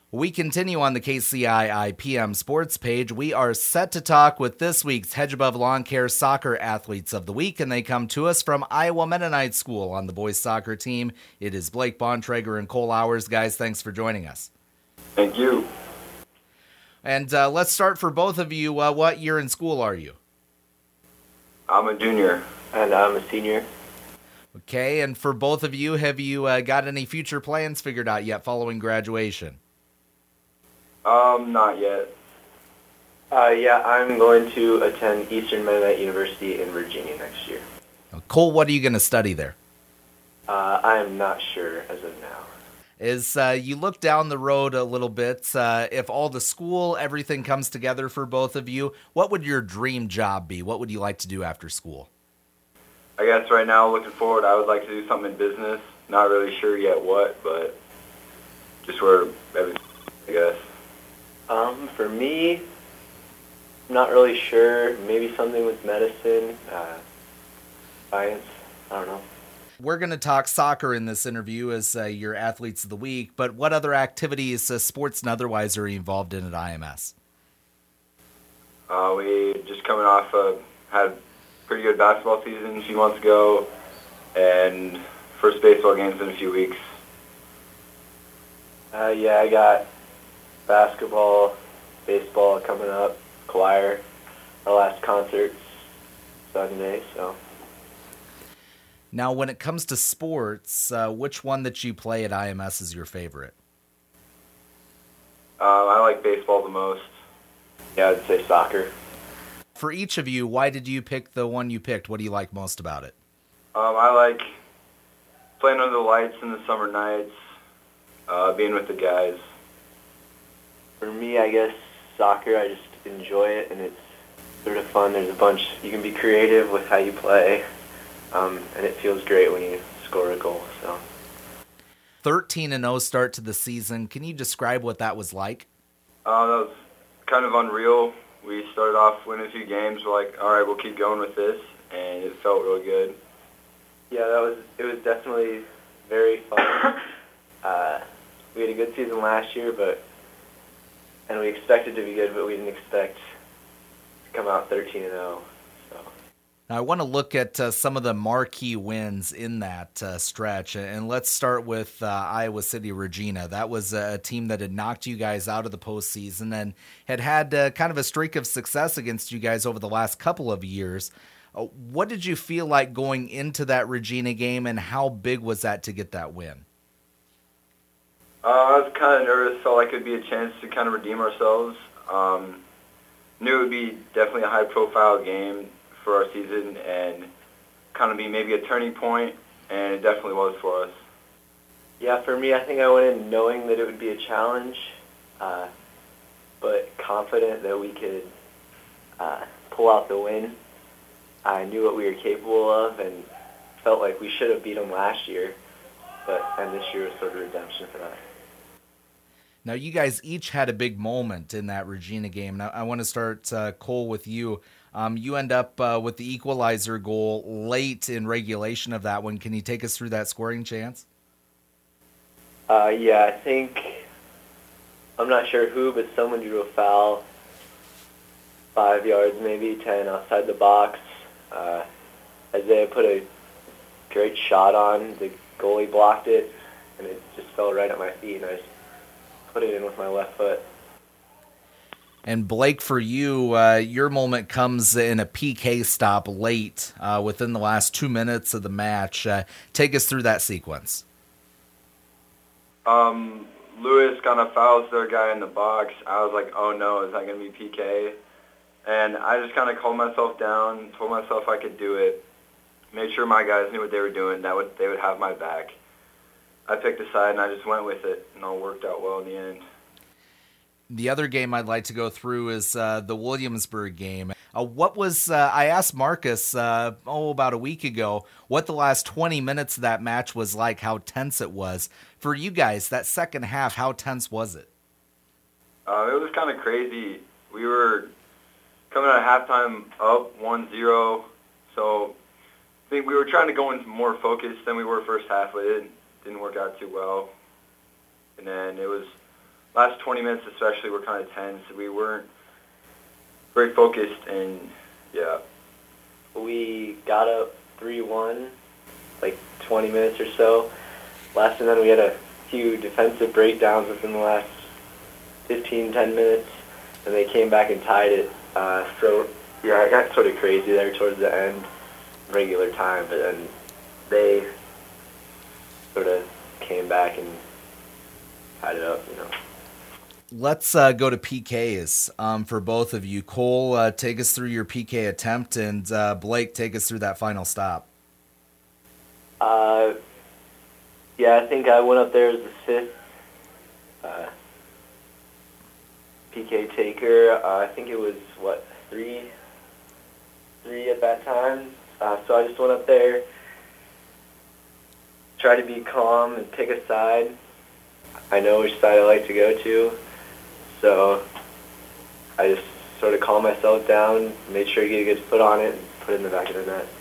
We continue on the KCII PM Sports page. We are set to talk with this week's Hedge Above Lawn Care Soccer Athletes of the Week, and they come to us from Iowa Mennonite School on the boys soccer team. It is Blake Bontrager and Cole Hours. Guys, thanks for joining us. Thank you. And let's start for both of you. What year in school are you? I'm a junior. And I'm a senior. Okay, and for both of you, have you got any future plans figured out yet following graduation? Not yet. Yeah, I'm going to attend Eastern Mennonite University in Virginia next year. Cole, what are you going to study there? I am not sure as of now. As you look down the road a little bit, if all the school, everything comes together for both of you, what would your dream job be? What would you like to do after school? I guess right now, looking forward, I would like to do something in business. Not really sure yet what, but just where everything, I guess. For me, I'm not really sure. Maybe something with medicine, science, I don't know. We're going to talk soccer in this interview as your Athletes of the Week, but what other activities, sports and otherwise, are you involved in at IMS? We just coming off had a pretty good basketball season a few months ago, and first baseball games in a few weeks. Yeah, I got basketball, baseball coming up, choir. Our last concert's Sunday, so. Now, when it comes to sports, which one that you play at IMS is your favorite? I like baseball the most. Yeah, I'd say soccer. For each of you, why did you pick the one you picked? What do you like most about it? I like playing under the lights in the summer nights, being with the guys. For me, I guess soccer, I just enjoy it, and it's sort of fun. There's a bunch, you can be creative with how you play, and it feels great when you score a goal. So 13-0 start to the season. Can you describe what that was like? That was kind of unreal. We started off winning a few games. We're like, all right, we'll keep going with this, and it felt really good. Yeah, it was definitely very fun. We had a good season last year, and we expected to be good, but we didn't expect to come out 13-0. So. Now, I want to look at some of the marquee wins in that stretch, and let's start with Iowa City Regina. That was a team that had knocked you guys out of the postseason and had kind of a streak of success against you guys over the last couple of years. What did you feel like going into that Regina game, and how big was that to get that win? I was kind of nervous. Felt like it would be a chance to kind of redeem ourselves. Knew it would be definitely a high-profile game for our season and kind of be maybe a turning point, and it definitely was for us. Yeah, for me, I think I went in knowing that it would be a challenge, but confident that we could pull out the win. I knew what we were capable of and felt like we should have beat them last year, and this year was sort of redemption for that. Now, you guys each had a big moment in that Regina game. Now, I want to start, Cole, with you. You end up with the equalizer goal late in regulation of that one. Can you take us through that scoring chance? Yeah, I think, I'm not sure who, but someone drew a foul, 5 yards, maybe 10 outside the box. Isaiah put a great shot on. The goalie blocked it, and it just fell right at my feet, and I just put it in with my left foot. And Blake, for you, your moment comes in a PK stop late within the last 2 minutes of the match. Take us through that sequence. Lewis kind of fouls their guy in the box. I was like, oh no, is that going to be PK? And I just kind of calmed myself down, told myself I could do it, made sure my guys knew what they were doing, that they would have my back. I picked a side, and I just went with it, and all worked out well in the end. The other game I'd like to go through is the Williamsburg game. What was I asked Marcus about a week ago what the last 20 minutes of that match was like, how tense it was. For you guys, that second half, how tense was it? It was kind of crazy. We were coming out of halftime up 1-0, so I think we were trying to go in more focused than we were first half, but it didn't work out too well. And then it was last 20 minutes especially were kind of tense. We weren't very focused, and yeah. We got up 3-1, like 20 minutes or so. And then we had a few defensive breakdowns within the last 10 minutes, and they came back and tied it. So, yeah, it got sort of crazy there towards the end, regular time, but then they sort of came back and tied it up, Let's go to PKs for both of you. Cole, take us through your PK attempt, and Blake, take us through that final stop. Yeah, I think I went up there as the fifth PK taker. I think it was, three at that time. So I just went up there, tried to be calm and pick a side. I know which side I like to go to, so I just sort of calmed myself down, made sure to get a good foot on it, and put it in the back of the net.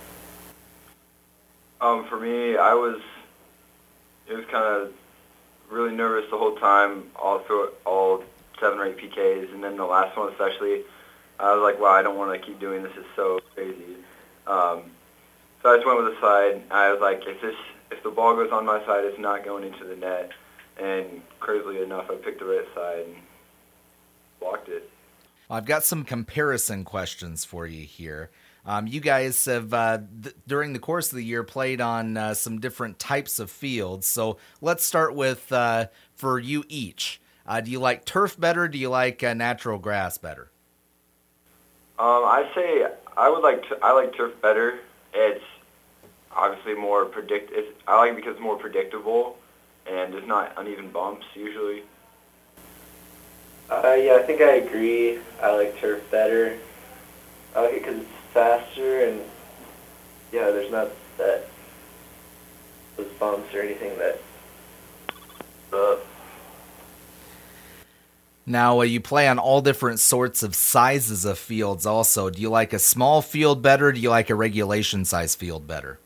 For me, it was kind of really nervous the whole time, all through all 7 or 8 PKs, and then the last one especially, I was like, wow, I don't want to keep doing this. It's so crazy. So I just went with the side. I was like, if the ball goes on my side, it's not going into the net. And crazily enough, I picked the right side and blocked it. I've got some comparison questions for you here. You guys have, during the course of the year, played on some different types of fields. So let's start with, for you each, do you like turf better? Do you like natural grass better? I'd say I like turf better. It's obviously more I like it because it's more predictable and there's not uneven bumps usually. Yeah, I think I agree. I like turf better. I like it because it's faster, and yeah, there's not those bumps or anything that. Now, you play on all different sorts of sizes of fields also. Do you like a small field better? Do you like a regulation size field better?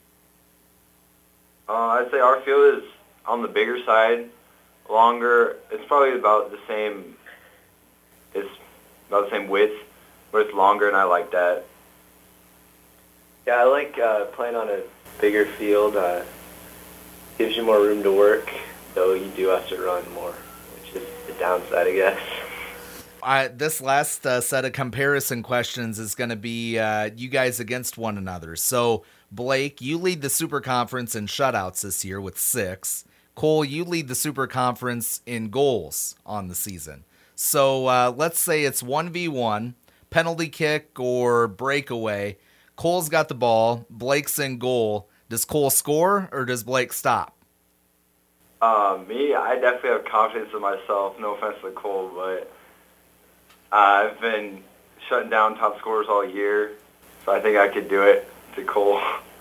I'd say our field is on the bigger side, longer. It's probably about the same. It's about the same width, but it's longer, and I like that. Yeah, I like playing on a bigger field. Gives you more room to work, though you do have to run more, which is the downside, I guess. This last set of comparison questions is going to be you guys against one another. So, Blake, you lead the Super Conference in shutouts this year with 6. Cole, you lead the Super Conference in goals on the season. So let's say it's 1v1, penalty kick or breakaway. Cole's got the ball. Blake's in goal. Does Cole score or does Blake stop? Me, I definitely have confidence in myself. No offense to Cole, but I've been shutting down top scorers all year, so I think I could do it to Cole.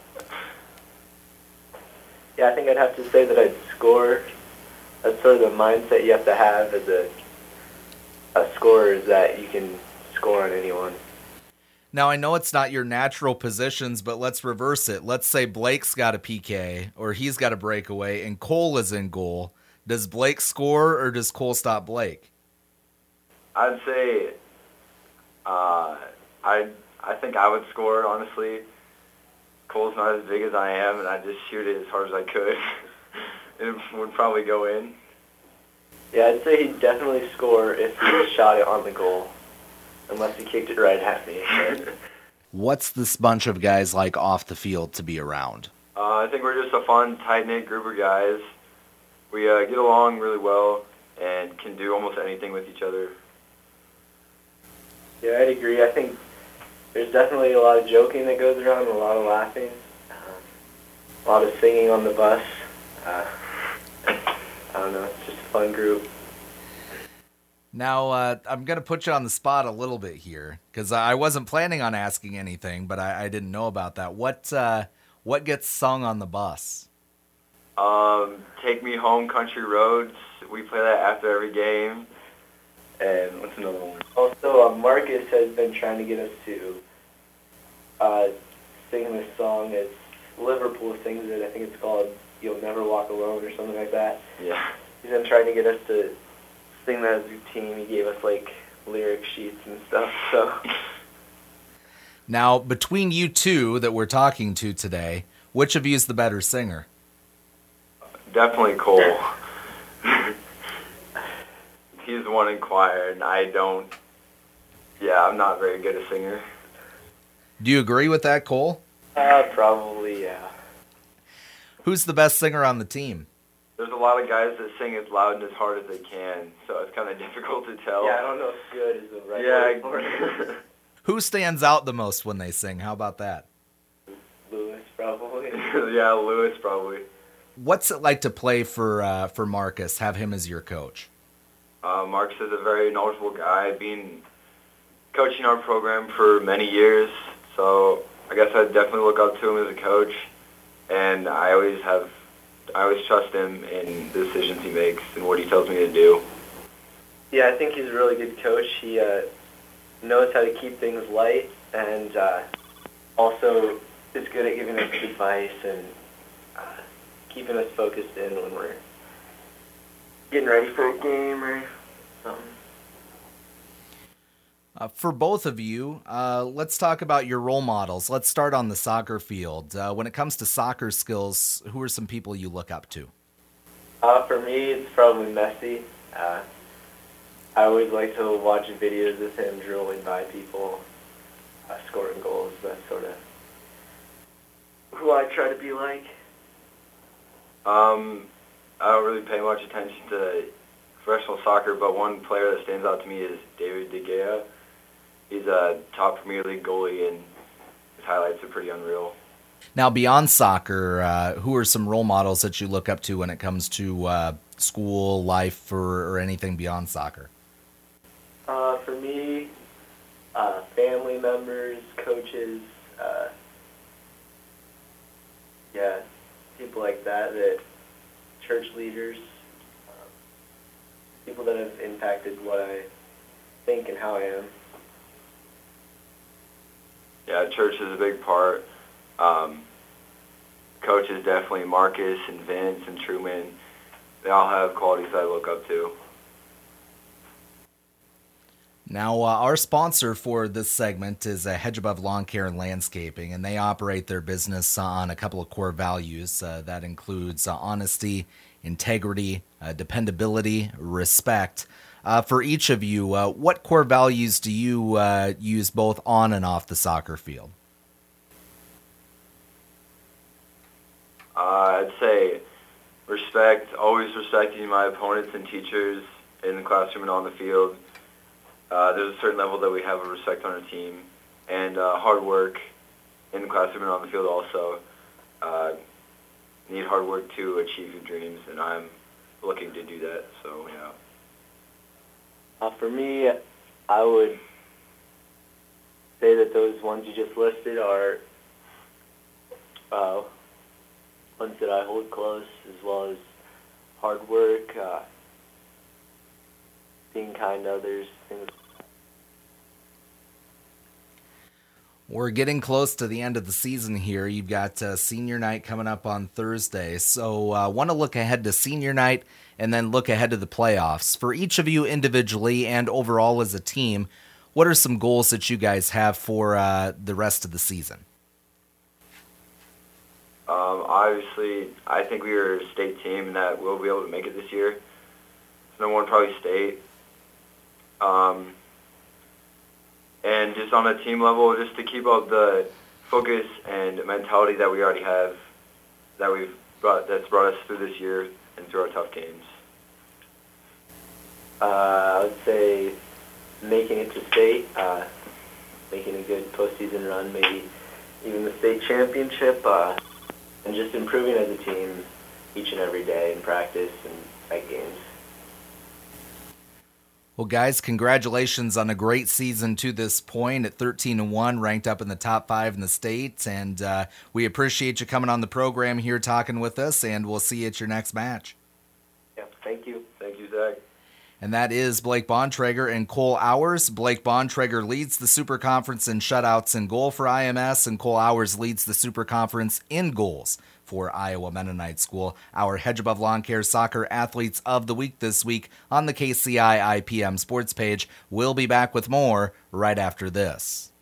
Yeah, I think I'd have to say that I'd score. That's sort of the mindset you have to have as a scorer, is that you can score on anyone. Now, I know it's not your natural positions, but let's reverse it. Let's say Blake's got a PK or he's got a breakaway and Cole is in goal. Does Blake score or does Cole stop Blake? I'd say I think I would score, honestly. Cole's not as big as I am, and I'd just shoot it as hard as I could. It would probably go in. Yeah, I'd say he'd definitely score if he shot it on the goal, unless he kicked it right at me. What's this bunch of guys like off the field to be around? I think we're just a fun, tight-knit group of guys. We get along really well and can do almost anything with each other. Yeah, I'd agree. I think there's definitely a lot of joking that goes around, a lot of laughing, a lot of singing on the bus. I don't know, it's just a fun group. Now, I'm going to put you on the spot a little bit here, because I wasn't planning on asking anything, but I didn't know about that. What gets sung on the bus? Take Me Home, Country Roads. We play that after every game. And what's another one? Also, Marcus has been trying to get us to sing this song. It's Liverpool sings it. I think it's called You'll Never Walk Alone or something like that. Yeah. He's been trying to get us to sing that as a team. He gave us like lyric sheets and stuff. So Now, between you two that we're talking to today, which of you is the better singer? Definitely Cole. He's the one in choir, and I don't. Yeah, I'm not very good a singer. Do you agree with that, Cole? probably, yeah. Who's the best singer on the team? There's a lot of guys that sing as loud and as hard as they can, so it's kind of difficult to tell. Yeah, I don't know if good is the right word for it. Yeah. Who stands out the most when they sing? How about that? Lewis, probably. Yeah, Lewis probably. What's it like to play for Marcus, have him as your coach? Marcus is a very knowledgeable guy, coaching our program for many years, so I guess I definitely look up to him as a coach, and I always trust him in the decisions he makes and what he tells me to do. Yeah, I think he's a really good coach. He knows how to keep things light, and also is good at giving us advice and keeping us focused in when we're getting ready for a game or something. For both of you, let's talk about your role models. Let's start on the soccer field. When it comes to soccer skills, who are some people you look up to? For me, it's probably Messi. I always like to watch videos of him dribbling by people, scoring goals. That's sort of who I try to be like. I don't really pay much attention to professional soccer, but one player that stands out to me is David De Gea. He's a top Premier League goalie, and his highlights are pretty unreal. Now, beyond soccer, who are some role models that you look up to when it comes to school, life, or anything beyond soccer? For me, family members, coaches, people like that, church leaders, people that have impacted what I think and how I am. Yeah, church is a big part. Coaches definitely, Marcus and Vince and Truman, they all have qualities I look up to. Now, our sponsor for this segment is Hedge Above Lawn Care and Landscaping, and they operate their business on a couple of core values. That includes honesty, integrity, dependability, respect. For each of you, what core values do you use both on and off the soccer field? I'd say respect, always respecting my opponents and teachers in the classroom and on the field. There's a certain level that we have of respect on our team, and hard work in the classroom and on the field also. Need hard work to achieve your dreams, and I'm looking to do that, so yeah. For me, I would say that those ones you just listed are ones that I hold close, as well as hard work, being kind to others, things. We're getting close to the end of the season here. You've got senior night coming up on Thursday. So I want to look ahead to senior night and then look ahead to the playoffs. For each of you individually and overall as a team, what are some goals that you guys have for the rest of the season? Obviously, I think we are a state team and that we'll be able to make it this year. Number one, probably state. And just on a team level, just to keep up the focus and mentality that we already have, that's brought us through this year and through our tough games. I would say making it to state, making a good postseason run, maybe even the state championship, and just improving as a team each and every day in practice and at games. Well, guys, congratulations on a great season to this point at 13-1, ranked up in the top 5 in the state. And we appreciate you coming on the program here talking with us, and we'll see you at your next match. Yeah, thank you. Thank you, Zach. And that is Blake Bontrager and Cole Hours. Blake Bontrager leads the Super Conference in shutouts and goal for IMS, and Cole Hours leads the Super Conference in goals for Iowa Mennonite School. Our Hedge Above Lawn Care Soccer Athletes of the Week this week on the KCI IPM Sports page. We'll be back with more right after this.